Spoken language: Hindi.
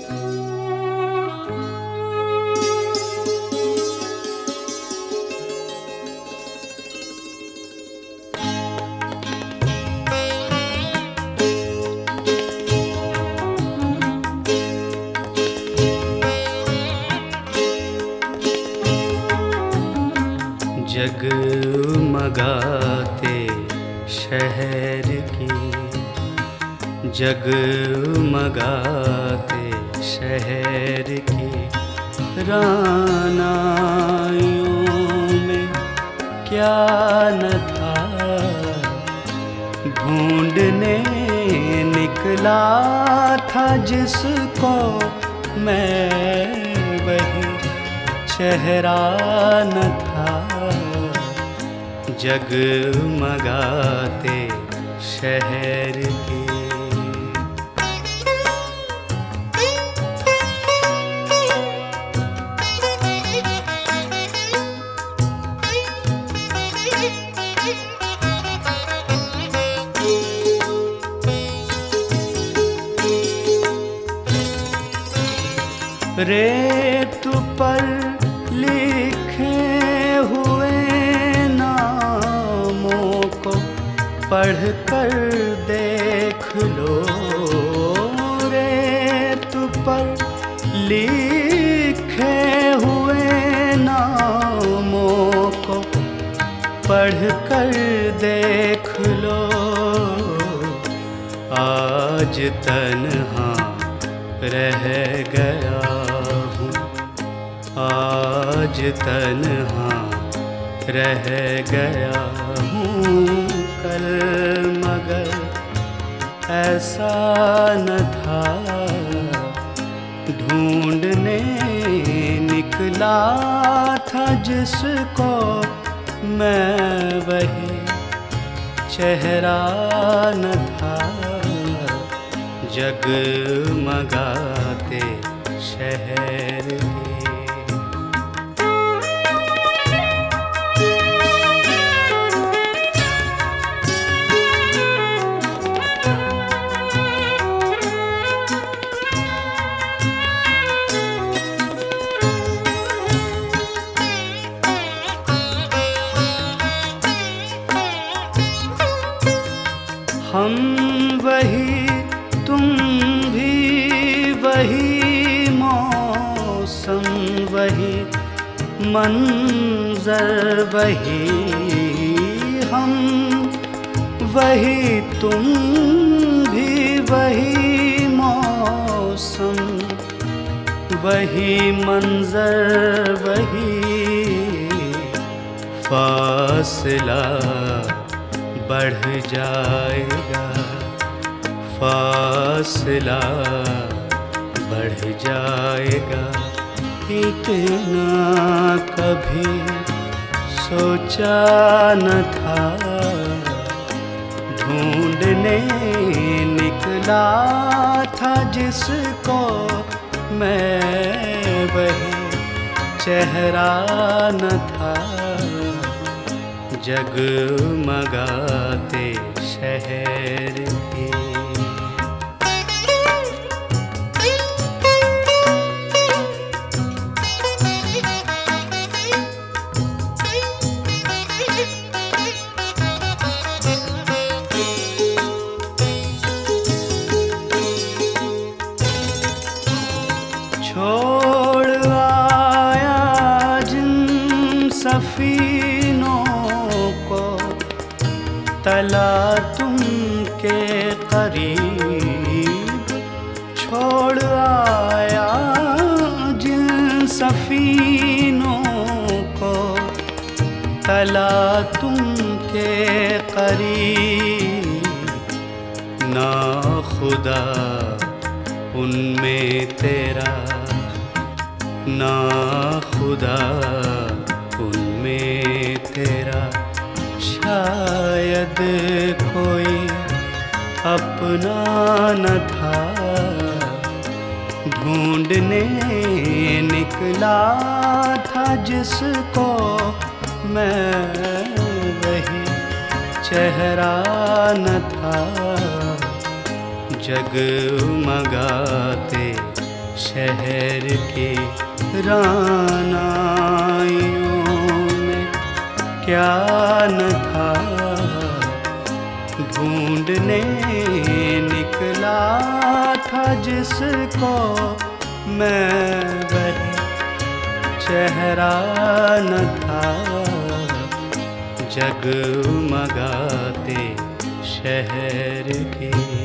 जगमगाते शहर की, जगमगाते शहर की रानाइयों में क्या न था। ढूंढने निकला था जिसको मैं, वही चेहरा न था। जगमगाते शहर की। रेत पर लिखे हुए नामों को पढ़ कर देख लो। रेत पर लिखे हुए नामों को पढ़ कर देख लो। आज तन्हा रह गया हूँ, आज तन्हा रह गया हूँ। कल मगर ऐसा न था। ढूंढने निकला था जिसको मैं, वही चेहरा न था। जगमगाते शहर के। हम वही तुम भी वही, मौसम वही, मंजर वही। हम वही तुम भी वही, मौसम वही, मंजर वही। फासला बढ़ जाएगा, फासला बढ़ जाएगा। इतना कभी सोचा न था। ढूंढने निकला था जिसको मैं, वही चेहरा न था। जगमगाते शहर के। छोड़ आया जिन सफीनों को, तला तुमके करीब। छोड़ आया जिन सफीनों को, तला तुमके करीब। ना खुदा उनमें तेरा, ना खुदा उनमें तेरा। शायद कोई अपना न था। ढूंढने निकला था जिसको मैं, वही चेहरा न था। जगमगाते शहर के रानाइयों में क्या न था, ढूंढने निकला था जिसको मैं, वही चेहरा न था जगमगाते शहर के।